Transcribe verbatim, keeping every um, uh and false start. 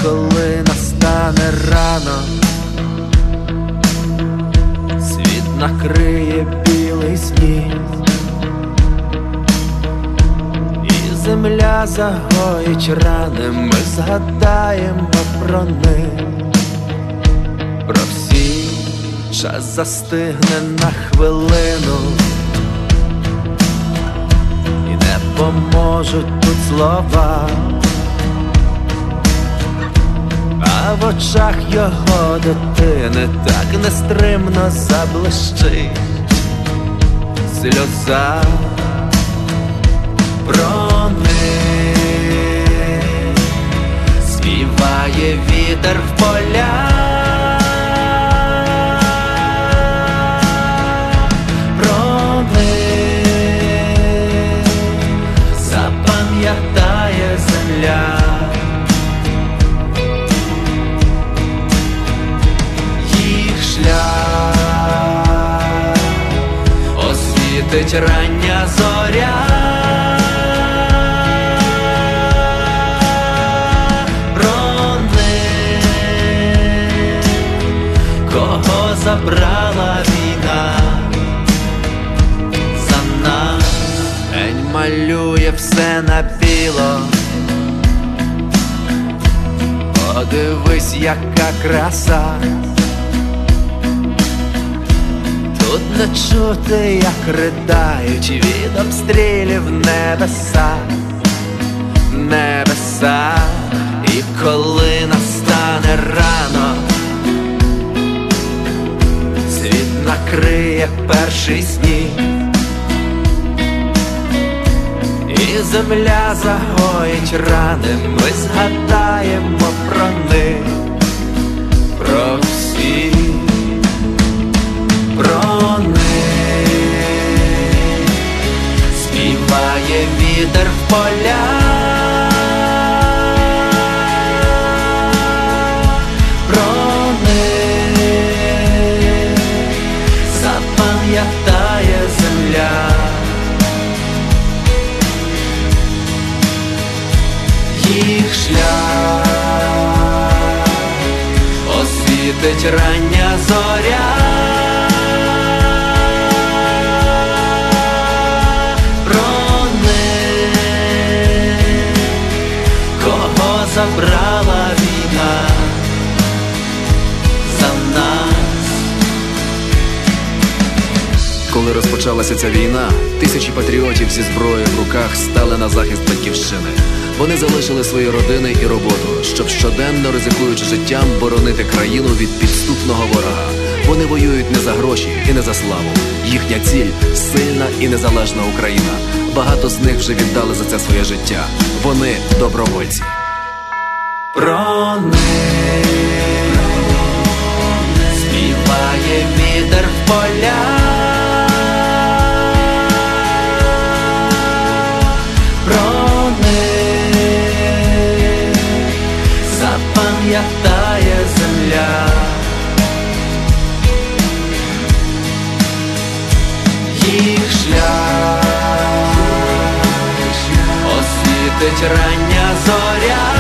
коли настане рано, світ накриє білий сніг, і земля загоїть рани, ми згадаємо про них, про всі. Час застигне на хвилину, і не поможуть тут слова, а в очах його дитини так нестримно заблищить сльоза. Про них співає вітер в полях, про них запам'ятає земля. Їх шлях освітить рання зоря, кого забрала війна за нас. День малює все на біло, подивись, яка краса. Тут не чути, як ридають від обстрілів небеса, небеса. І коли настане рано, світ накриє перший сніг, і земля загоїть рани, ми згадаємо про них, про всіх, про них співає вітер в полях. Запам'ятає земля. Їх шлях освітить рання зоря, про них, кого забрала війна за нас. Коли розпочалася ця війна, тисячі патріотів зі зброєю в руках стали на захист батьківщини. Вони залишили свої родини і роботу, щоб щоденно, ризикуючи життям, боронити країну від підступного ворога. Вони воюють не за гроші і не за славу. Їхня ціль – сильна і незалежна Україна. Багато з них вже віддали за це своє життя. Вони – добровольці. Про них співає вітер в полях, про них запам'ятає земля. Їх шлях освітить рання зоря,